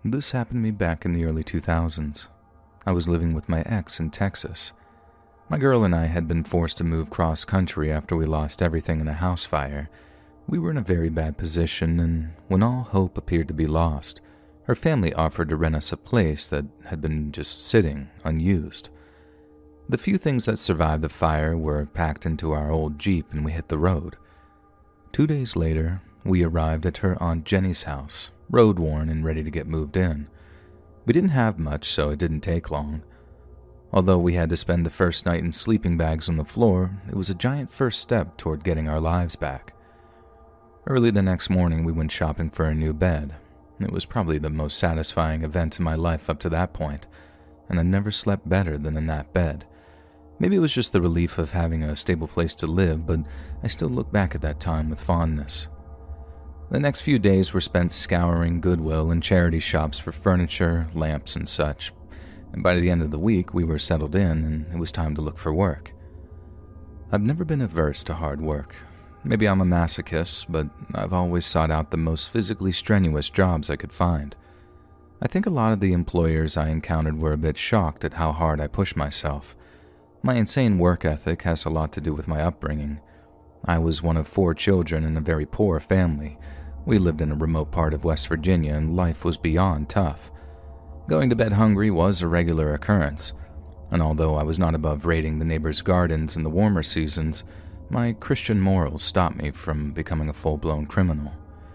This happened to me back in the early 2000s. I was living with my ex in Texas. My girl and I had been forced to move cross-country after we lost everything in a house fire. We were in a very bad position, and when all hope appeared to be lost, her family offered to rent us a place that had been just sitting, unused. The few things that survived the fire were packed into our old Jeep and we hit the road. 2 days later, we arrived at her Aunt Jenny's house, road-worn and ready to get moved in. We didn't have much, so it didn't take long. Although we had to spend the first night in sleeping bags on the floor, it was a giant first step toward getting our lives back. Early the next morning, we went shopping for a new bed. It was probably the most satisfying event in my life up to that point, and I never slept better than in that bed. Maybe it was just the relief of having a stable place to live, but I still look back at that time with fondness. The next few days were spent scouring Goodwill and charity shops for furniture, lamps, and such, and by the end of the week we were settled in and it was time to look for work. I've never been averse to hard work. Maybe I'm a masochist, but I've always sought out the most physically strenuous jobs I could find. I think a lot of the employers I encountered were a bit shocked at how hard I pushed myself. My insane work ethic has a lot to do with my upbringing. I was one of 4 children in a very poor family. We lived in a remote part of West Virginia and life was beyond tough. Going to bed hungry was a regular occurrence, and although I was not above raiding the neighbors' gardens in the warmer seasons, my Christian morals stopped me from becoming a full-blown criminal.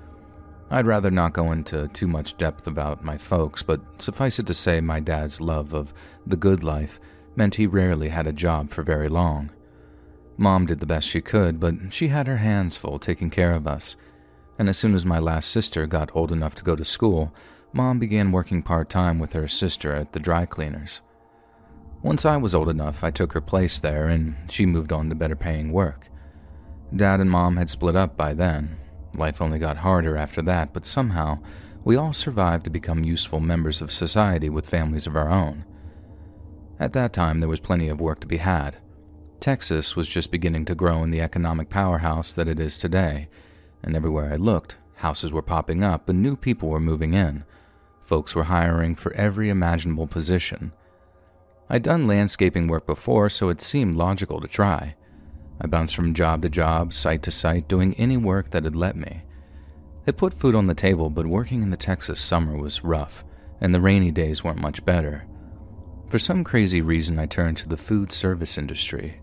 I'd rather not go into too much depth about my folks, but suffice it to say my dad's love of the good life meant he rarely had a job for very long. Mom did the best she could, but she had her hands full taking care of us, and as soon as my last sister got old enough to go to school, Mom began working part-time with her sister at the dry cleaners. Once I was old enough, I took her place there, and she moved on to better-paying work. Dad and Mom had split up by then. Life only got harder after that, but somehow, we all survived to become useful members of society with families of our own. At that time, there was plenty of work to be had. Texas was just beginning to grow in the economic powerhouse that it is today, and everywhere I looked, houses were popping up and new people were moving in. Folks were hiring for every imaginable position. I'd done landscaping work before, so it seemed logical to try. I bounced from job to job, site to site, doing any work that had let me. It put food on the table, but working in the Texas summer was rough, and the rainy days weren't much better. For some crazy reason, I turned to the food service industry.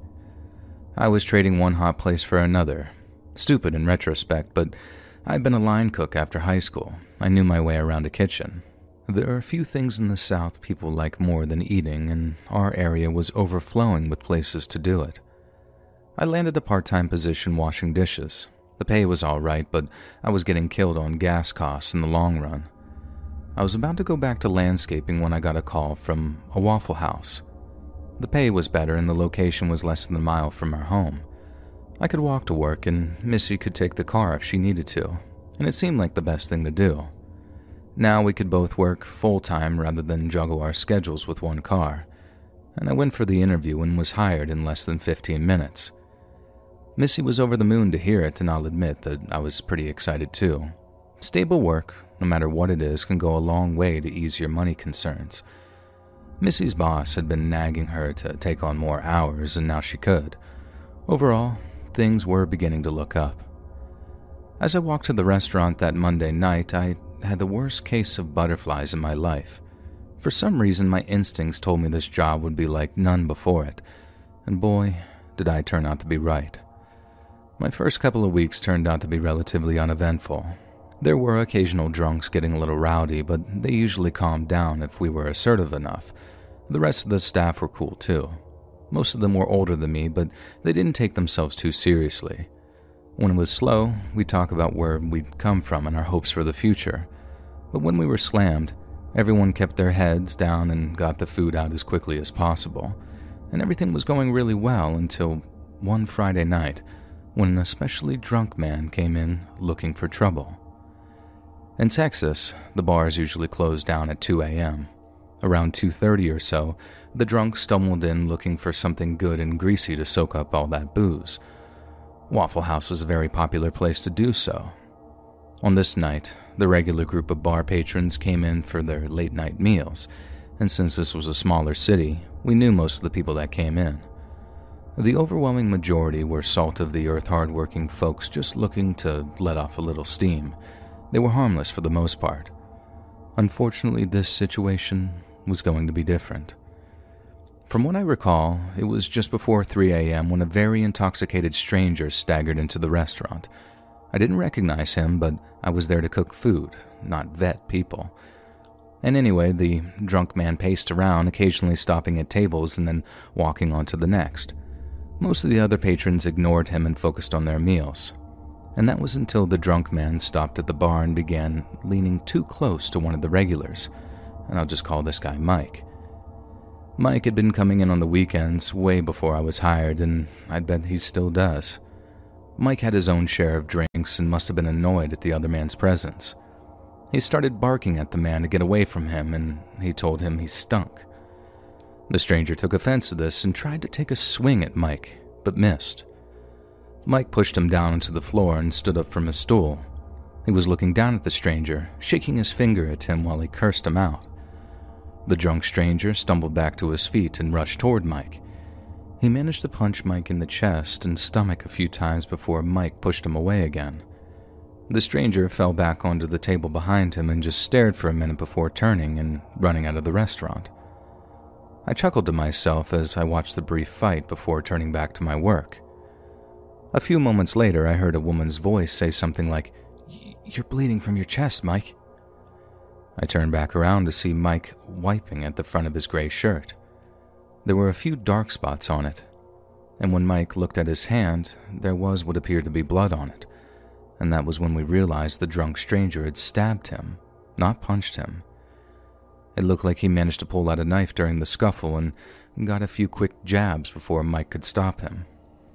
I was trading one hot place for another. Stupid in retrospect, but I'd been a line cook after high school. I knew my way around a kitchen. There are a few things in the South people like more than eating, and our area was overflowing with places to do it. I landed a part-time position washing dishes. The pay was all right, but I was getting killed on gas costs in the long run. I was about to go back to landscaping when I got a call from a Waffle House. The pay was better and the location was less than a mile from our home. I could walk to work and Missy could take the car if she needed to, and it seemed like the best thing to do. Now we could both work full-time rather than juggle our schedules with one car, and I went for the interview and was hired in less than 15 minutes. Missy was over the moon to hear it, and I'll admit that I was pretty excited too. Stable work, no matter what it is, can go a long way to ease your money concerns. Missy's boss had been nagging her to take on more hours, and now she could. Overall, things were beginning to look up. As I walked to the restaurant that Monday night, I had the worst case of butterflies in my life. For some reason, my instincts told me this job would be like none before it, and boy, did I turn out to be right. My first couple of weeks turned out to be relatively uneventful. There were occasional drunks getting a little rowdy, but they usually calmed down if we were assertive enough. The rest of the staff were cool too. Most of them were older than me, but they didn't take themselves too seriously. When it was slow, we'd talk about where we'd come from and our hopes for the future. But when we were slammed, everyone kept their heads down and got the food out as quickly as possible. And everything was going really well until one Friday night, when an especially drunk man came in looking for trouble. In Texas, the bars usually closed down at 2 a.m. Around 2:30 or so, the drunk stumbled in looking for something good and greasy to soak up all that booze. Waffle House is a very popular place to do so. On this night, the regular group of bar patrons came in for their late-night meals, and since this was a smaller city, we knew most of the people that came in. The overwhelming majority were salt-of-the-earth hard-working folks just looking to let off a little steam. They were harmless for the most part. Unfortunately, this situation was going to be different. From what I recall, it was just before 3 a.m. when a very intoxicated stranger staggered into the restaurant. I didn't recognize him, but I was there to cook food, not vet people. And anyway, the drunk man paced around, occasionally stopping at tables and then walking on to the next. Most of the other patrons ignored him and focused on their meals. And that was until the drunk man stopped at the bar and began leaning too close to one of the regulars, and I'll just call this guy Mike. Mike had been coming in on the weekends way before I was hired, and I'd bet he still does. Mike had his own share of drinks and must have been annoyed at the other man's presence. He started barking at the man to get away from him, and he told him he stunk. The stranger took offense to this and tried to take a swing at Mike, but missed. Mike pushed him down onto the floor and stood up from his stool. He was looking down at the stranger, shaking his finger at him while he cursed him out. The drunk stranger stumbled back to his feet and rushed toward Mike. He managed to punch Mike in the chest and stomach a few times before Mike pushed him away again. The stranger fell back onto the table behind him and just stared for a minute before turning and running out of the restaurant. I chuckled to myself as I watched the brief fight before turning back to my work. A few moments later, I heard a woman's voice say something like, "You're bleeding from your chest, Mike." I turned back around to see Mike wiping at the front of his gray shirt. There were a few dark spots on it, and when Mike looked at his hand, there was what appeared to be blood on it, and that was when we realized the drunk stranger had stabbed him, not punched him. It looked like he managed to pull out a knife during the scuffle and got a few quick jabs before Mike could stop him.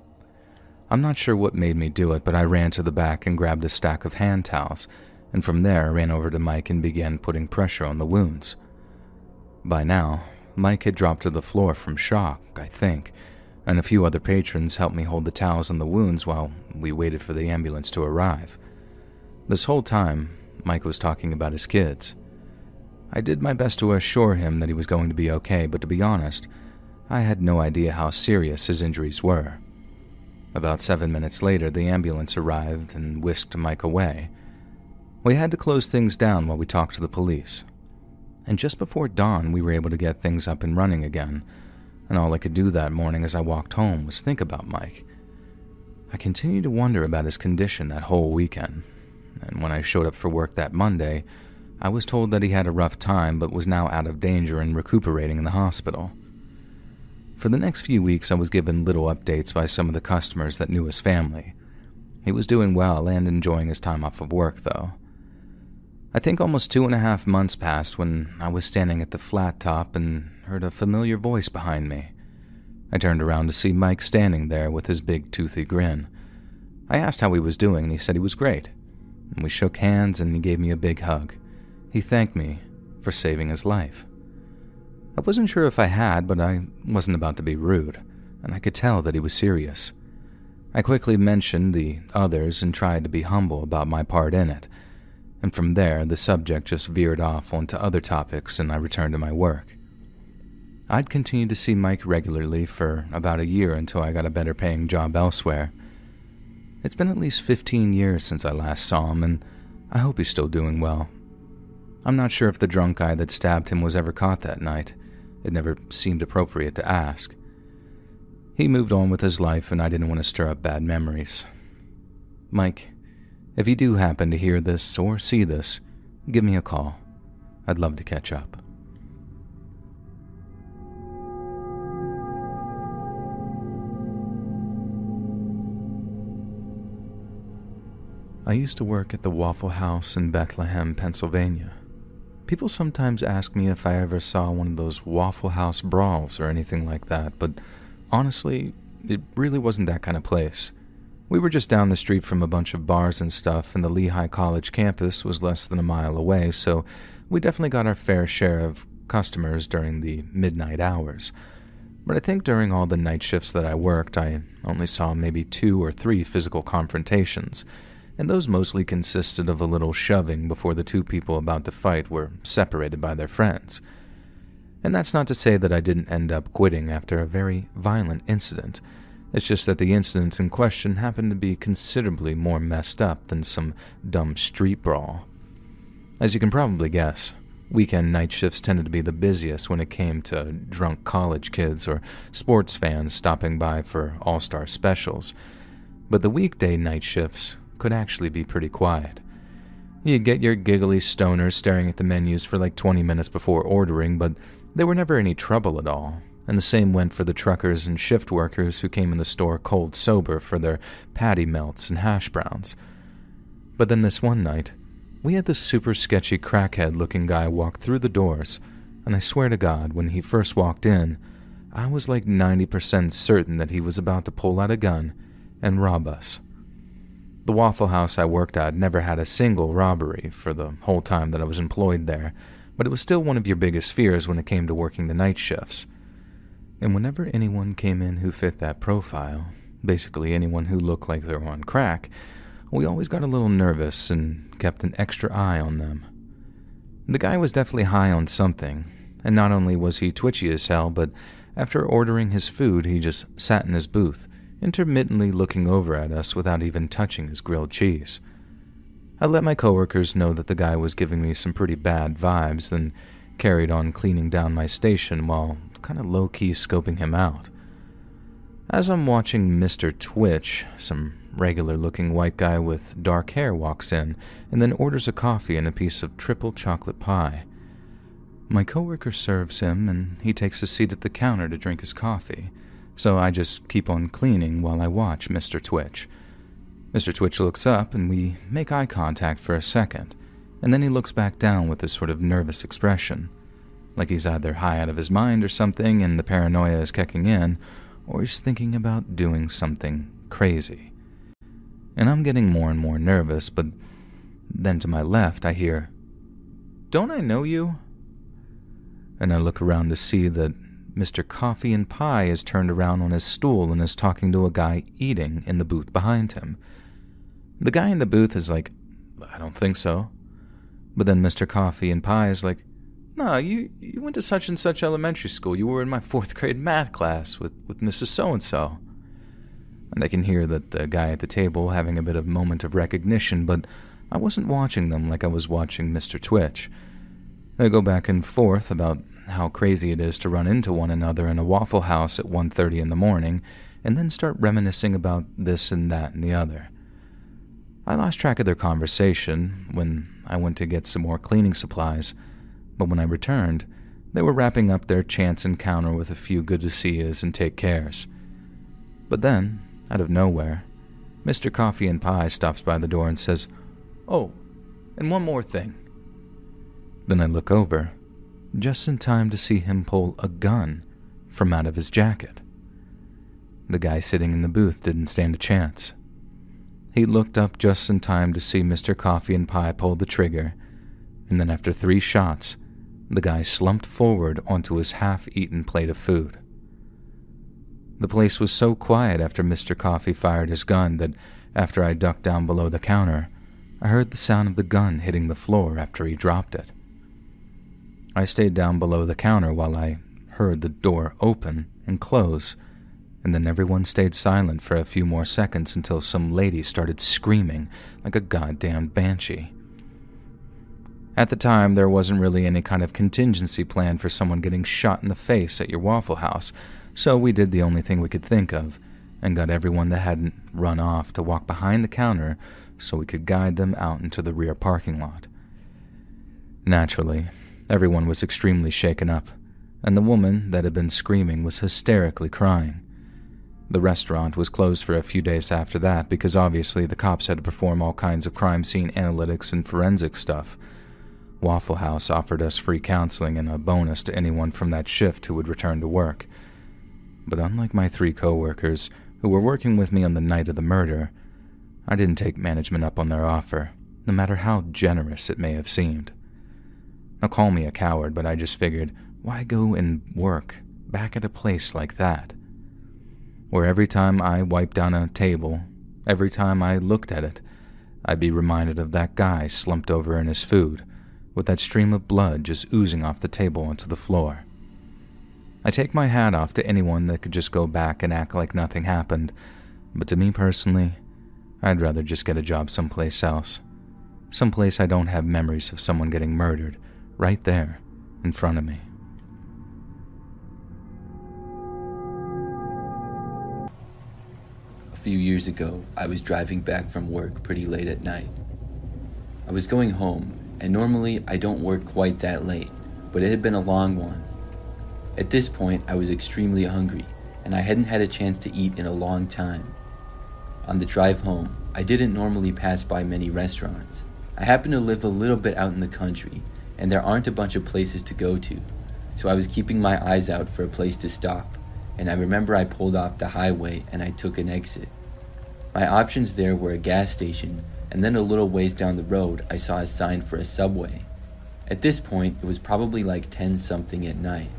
I'm not sure what made me do it, but I ran to the back and grabbed a stack of hand towels, and from there I ran over to Mike and began putting pressure on the wounds. By now, Mike had dropped to the floor from shock, I think, and a few other patrons helped me hold the towels on the wounds while we waited for the ambulance to arrive. This whole time, Mike was talking about his kids. I did my best to assure him that he was going to be okay, but to be honest, I had no idea how serious his injuries were. About 7 minutes later, the ambulance arrived and whisked Mike away. We had to close things down while we talked to the police. And just before dawn, we were able to get things up and running again, and all I could do that morning as I walked home was think about Mike. I continued to wonder about his condition that whole weekend, and when I showed up for work that Monday, I was told that he had a rough time but was now out of danger and recuperating in the hospital. For the next few weeks, I was given little updates by some of the customers that knew his family. He was doing well and enjoying his time off of work, though. I think almost 2.5 months passed when I was standing at the flat top and heard a familiar voice behind me. I turned around to see Mike standing there with his big toothy grin. I asked how he was doing, and he said he was great. And we shook hands, and he gave me a big hug. He thanked me for saving his life. I wasn't sure if I had, but I wasn't about to be rude, and I could tell that he was serious. I quickly mentioned the others and tried to be humble about my part in it, and from there the subject just veered off onto other topics and I returned to my work. I'd continued to see Mike regularly for about a year until I got a better paying job elsewhere. It's been at least 15 years since I last saw him, and I hope he's still doing well. I'm not sure if the drunk guy that stabbed him was ever caught that night. It never seemed appropriate to ask. He moved on with his life, and I didn't want to stir up bad memories. Mike, if you do happen to hear this or see this, give me a call. I'd love to catch up. I used to work at the Waffle House in Bethlehem, Pennsylvania. People sometimes ask me if I ever saw one of those Waffle House brawls or anything like that, but honestly, it really wasn't that kind of place. We were just down the street from a bunch of bars and stuff, and the Lehigh College campus was less than a mile away, so we definitely got our fair share of customers during the midnight hours. But I think during all the night shifts that I worked, I only saw maybe 2 or 3 physical confrontations, and those mostly consisted of a little shoving before the two people about to fight were separated by their friends. And that's not to say that I didn't end up quitting after a very violent incident. It's just that the incident in question happened to be considerably more messed up than some dumb street brawl. As you can probably guess, weekend night shifts tended to be the busiest when it came to drunk college kids or sports fans stopping by for all-star specials. But the weekday night shifts could actually be pretty quiet. You'd get your giggly stoners staring at the menus for like 20 minutes before ordering, but there were never any trouble at all. And the same went for the truckers and shift workers who came in the store cold sober for their patty melts and hash browns. But then this one night, we had this super sketchy crackhead-looking guy walk through the doors, and I swear to God, when he first walked in, I was like 90% certain that he was about to pull out a gun and rob us. The Waffle House I worked at never had a single robbery for the whole time that I was employed there, but it was still one of your biggest fears when it came to working the night shifts. And whenever anyone came in who fit that profile, basically anyone who looked like they were on crack, we always got a little nervous and kept an extra eye on them. The guy was definitely high on something, and not only was he twitchy as hell, but after ordering his food, he just sat in his booth, intermittently looking over at us without even touching his grilled cheese. I let my coworkers know that the guy was giving me some pretty bad vibes, then carried on cleaning down my station while kind of low-key scoping him out. As I'm watching Mr. Twitch, some regular-looking white guy with dark hair walks in and then orders a coffee and a piece of triple chocolate pie. My coworker serves him, and he takes a seat at the counter to drink his coffee, so I just keep on cleaning while I watch Mr. Twitch. Mr. Twitch looks up, and we make eye contact for a second, and then he looks back down with this sort of nervous expression, like he's either high out of his mind or something and the paranoia is kicking in, or he's thinking about doing something crazy. And I'm getting more and more nervous, but then to my left I hear, "Don't I know you?" And I look around to see that Mr. Coffee and Pie is turned around on his stool and is talking to a guy eating in the booth behind him. The guy in the booth is like, "I don't think so." But then Mr. Coffee and Pie is like, "No, you went to such and such elementary school. You were in my 4th grade math class with Mrs. So-and-so." And I can hear that the guy at the table having a bit of moment of recognition, but I wasn't watching them like I was watching Mr. Twitch. They go back and forth about how crazy it is to run into one another in a Waffle House at 1:30 in the morning, and then start reminiscing about this and that and the other. I lost track of their conversation when I went to get some more cleaning supplies, but when I returned, they were wrapping up their chance encounter with a few good to see yous and take cares. But then, out of nowhere, Mr. Coffee and Pie stops by the door and says, "Oh, and one more thing." Then I look over, just in time to see him pull a gun from out of his jacket. The guy sitting in the booth didn't stand a chance. He looked up just in time to see Mr. Coffee and Pie pull the trigger, and then after 3 shots, the guy slumped forward onto his half-eaten plate of food. The place was so quiet after Mr. Coffee fired his gun that after I ducked down below the counter, I heard the sound of the gun hitting the floor after he dropped it. I stayed down below the counter while I heard the door open and close, and then everyone stayed silent for a few more seconds until some lady started screaming like a goddamn banshee. At the time, there wasn't really any kind of contingency plan for someone getting shot in the face at your Waffle House, so we did the only thing we could think of, and got everyone that hadn't run off to walk behind the counter so we could guide them out into the rear parking lot. Naturally, everyone was extremely shaken up, and the woman that had been screaming was hysterically crying. The restaurant was closed for a few days after that because obviously the cops had to perform all kinds of crime scene analytics and forensic stuff. Waffle House offered us free counseling and a bonus to anyone from that shift who would return to work. But unlike my 3 coworkers who were working with me on the night of the murder, I didn't take management up on their offer, no matter how generous it may have seemed. Now call me a coward, but I just figured, why go and work back at a place like that, where every time I wiped down a table, every time I looked at it, I'd be reminded of that guy slumped over in his food, with that stream of blood just oozing off the table onto the floor. I take my hat off to anyone that could just go back and act like nothing happened, but to me personally, I'd rather just get a job someplace else. Someplace I don't have memories of someone getting murdered right there in front of me. A few years ago, I was driving back from work pretty late at night. I was going home, and normally I don't work quite that late, but it had been a long one. At this point, I was extremely hungry, and I hadn't had a chance to eat in a long time. On the drive home, I didn't normally pass by many restaurants. I happen to live a little bit out in the country, and there aren't a bunch of places to go to, so I was keeping my eyes out for a place to stop, and I remember I pulled off the highway and I took an exit. My options there were a gas station, and then a little ways down the road I saw a sign for a Subway. At this point, it was probably like 10-something at night.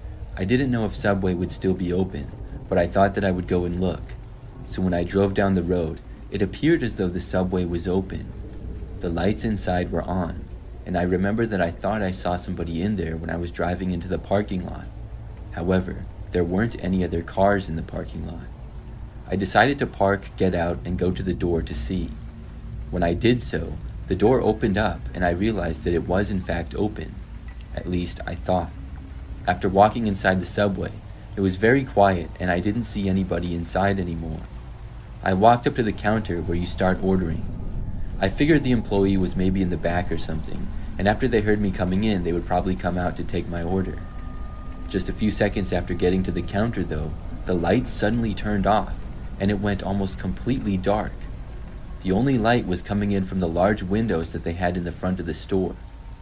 I didn't know if Subway would still be open, but I thought that I would go and look. So when I drove down the road, it appeared as though the Subway was open. The lights inside were on, and I remember that I thought I saw somebody in there when I was driving into the parking lot. However, there weren't any other cars in the parking lot. I decided to park, get out, and go to the door to see. When I did so, the door opened up and I realized that it was in fact open. At least I thought. After walking inside the Subway, it was very quiet and I didn't see anybody inside anymore. I walked up to the counter where you start ordering. I figured the employee was maybe in the back or something, and after they heard me coming in, they would probably come out to take my order. Just a few seconds after getting to the counter though, the lights suddenly turned off and it went almost completely dark. The only light was coming in from the large windows that they had in the front of the store.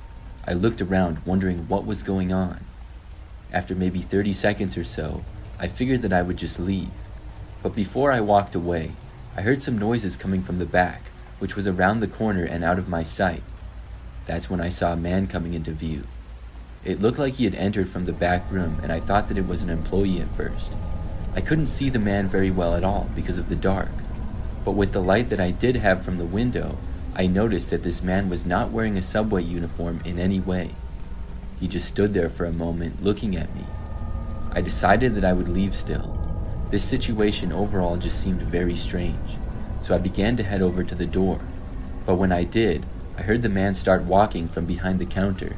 I looked around wondering what was going on. After maybe 30 seconds or so, I figured that I would just leave. But before I walked away, I heard some noises coming from the back, which was around the corner and out of my sight. That's when I saw a man coming into view. It looked like he had entered from the back room, and I thought that it was an employee at first. I couldn't see the man very well at all because of the dark, but with the light that I did have from the window, I noticed that this man was not wearing a Subway uniform in any way. He just stood there for a moment looking at me. I decided that I would leave still. This situation overall just seemed very strange, so I began to head over to the door. But when I did, I heard the man start walking from behind the counter.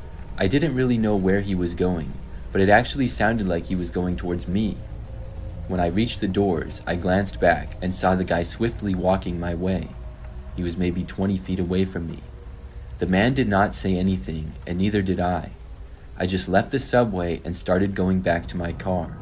I didn't really know where he was going, but it actually sounded like he was going towards me. When I reached the doors, I glanced back and saw the guy swiftly walking my way. He was maybe 20 feet away from me. The man did not say anything, and neither did I. I just left the Subway and started going back to my car.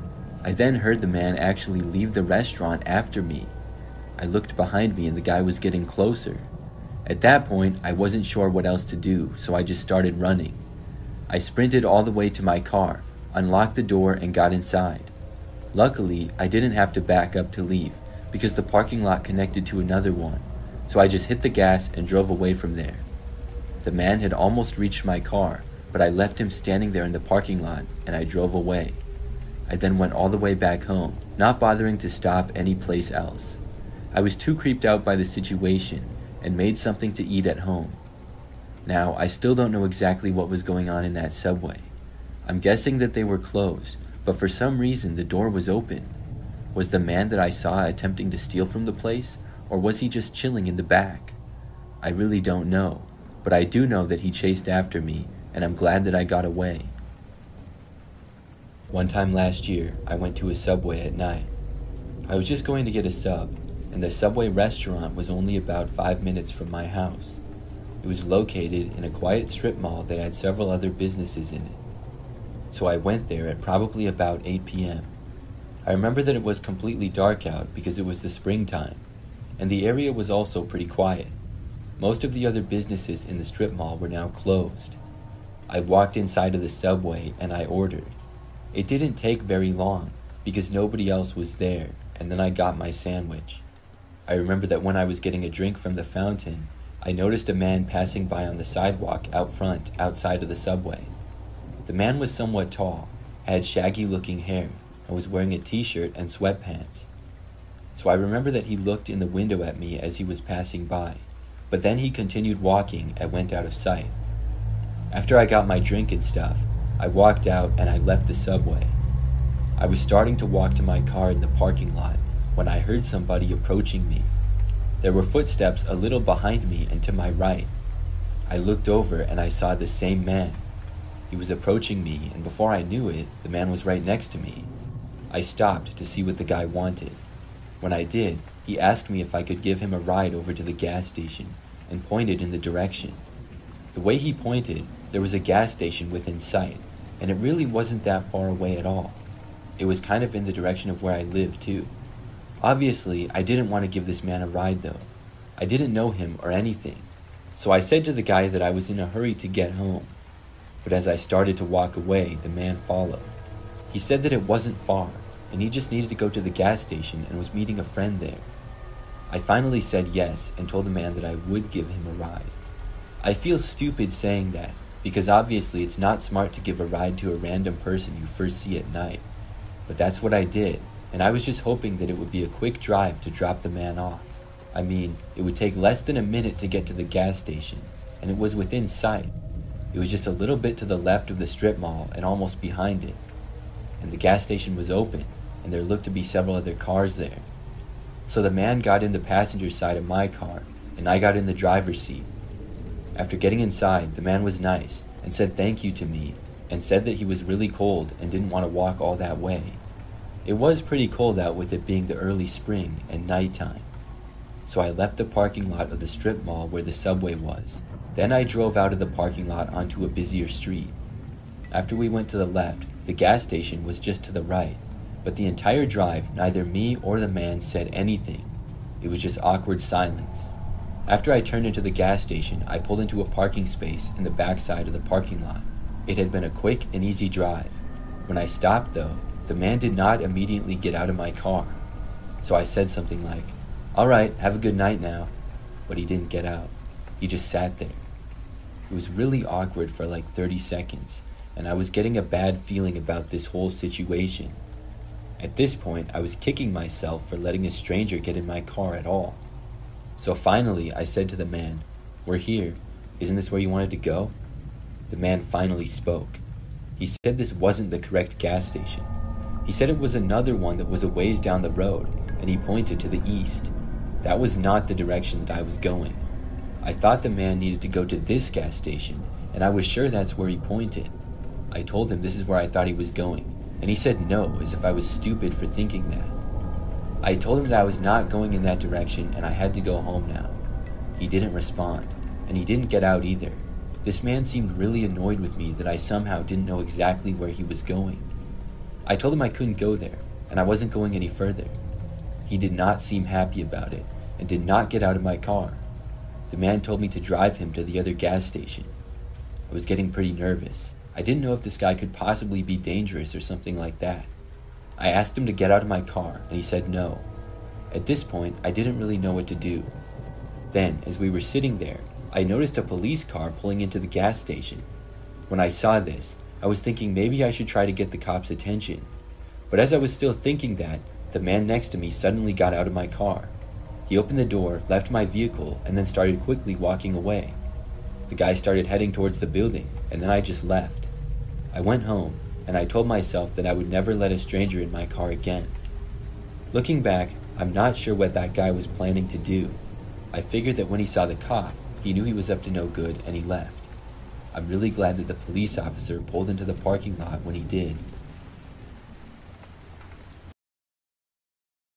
I then heard the man actually leave the restaurant after me. I looked behind me and the guy was getting closer. At that point, I wasn't sure what else to do, so I just started running. I sprinted all the way to my car, unlocked the door, and got inside. Luckily, I didn't have to back up to leave because the parking lot connected to another one, so I just hit the gas and drove away from there. The man had almost reached my car, but I left him standing there in the parking lot and I drove away. I then went all the way back home, not bothering to stop any place else. I was too creeped out by the situation and made something to eat at home. Now, I still don't know exactly what was going on in that Subway. I'm guessing that they were closed, but for some reason the door was open. Was the man that I saw attempting to steal from the place, or was he just chilling in the back? I really don't know, but I do know that he chased after me, and I'm glad that I got away. One time last year, I went to a Subway at night. I was just going to get a sub, and the Subway restaurant was only about 5 minutes from my house. It was located in a quiet strip mall that had several other businesses in it. So I went there at probably about 8 p.m. I remember that it was completely dark out because it was the springtime, and the area was also pretty quiet. Most of the other businesses in the strip mall were now closed. I walked inside of the Subway and I ordered. It didn't take very long because nobody else was there, and then I got my sandwich. I remember that when I was getting a drink from the fountain, I noticed a man passing by on the sidewalk out front, outside of the Subway. The man was somewhat tall, had shaggy-looking hair, and was wearing a t-shirt and sweatpants. So I remember that he looked in the window at me as he was passing by, but then he continued walking and went out of sight. After I got my drink and stuff, I walked out and I left the subway. I was starting to walk to my car in the parking lot when I heard somebody approaching me. There were footsteps a little behind me and to my right. I looked over and I saw the same man. He was approaching me, and before I knew it, the man was right next to me. I stopped to see what the guy wanted. When I did, he asked me if I could give him a ride over to the gas station and pointed in the direction. The way he pointed, there was a gas station within sight, and it really wasn't that far away at all. It was kind of in the direction of where I lived too. Obviously, I didn't want to give this man a ride though. I didn't know him or anything, so I said to the guy that I was in a hurry to get home. But as I started to walk away, the man followed. He said that it wasn't far, and he just needed to go to the gas station and was meeting a friend there. I finally said yes and told the man that I would give him a ride. I feel stupid saying that, because obviously it's not smart to give a ride to a random person you first see at night. But that's what I did, and I was just hoping that it would be a quick drive to drop the man off. I mean, it would take less than a minute to get to the gas station, and it was within sight. It was just a little bit to the left of the strip mall and almost behind it. And the gas station was open, and there looked to be several other cars there. So the man got in the passenger side of my car, and I got in the driver's seat. After getting inside, the man was nice and said thank you to me, and said that he was really cold and didn't want to walk all that way. It was pretty cold out with it being the early spring and nighttime. So I left the parking lot of the strip mall where the subway was. Then I drove out of the parking lot onto a busier street. After we went to the left, the gas station was just to the right, but the entire drive, neither me or the man said anything. It was just awkward silence. After I turned into the gas station, I pulled into a parking space in the back side of the parking lot. It had been a quick and easy drive. When I stopped though, the man did not immediately get out of my car. So I said something like, "All right, have a good night now." But he didn't get out. He just sat there. It was really awkward for like 30 seconds, and I was getting a bad feeling about this whole situation. At this point, I was kicking myself for letting a stranger get in my car at all. So finally, I said to the man, "We're here. Isn't this where you wanted to go?" The man finally spoke. He said this wasn't the correct gas station. He said it was another one that was a ways down the road, and he pointed to the east. That was not the direction that I was going. I thought the man needed to go to this gas station, and I was sure that's where he pointed. I told him this is where I thought he was going, and he said no, as if I was stupid for thinking that. I told him that I was not going in that direction and I had to go home now. He didn't respond, and he didn't get out either. This man seemed really annoyed with me that I somehow didn't know exactly where he was going. I told him I couldn't go there, and I wasn't going any further. He did not seem happy about it, and did not get out of my car. The man told me to drive him to the other gas station. I was getting pretty nervous. I didn't know if this guy could possibly be dangerous or something like that. I asked him to get out of my car, and he said no. At this point, I didn't really know what to do. Then, as we were sitting there, I noticed a police car pulling into the gas station. When I saw this, I was thinking maybe I should try to get the cops' attention. But as I was still thinking that, the man next to me suddenly got out of my car. He opened the door, left my vehicle, and then started quickly walking away. The guy started heading towards the building, and then I just left. I went home, and I told myself that I would never let a stranger in my car again. Looking back, I'm not sure what that guy was planning to do. I figured that when he saw the cop, he knew he was up to no good, and he left. I'm really glad that the police officer pulled into the parking lot when he did.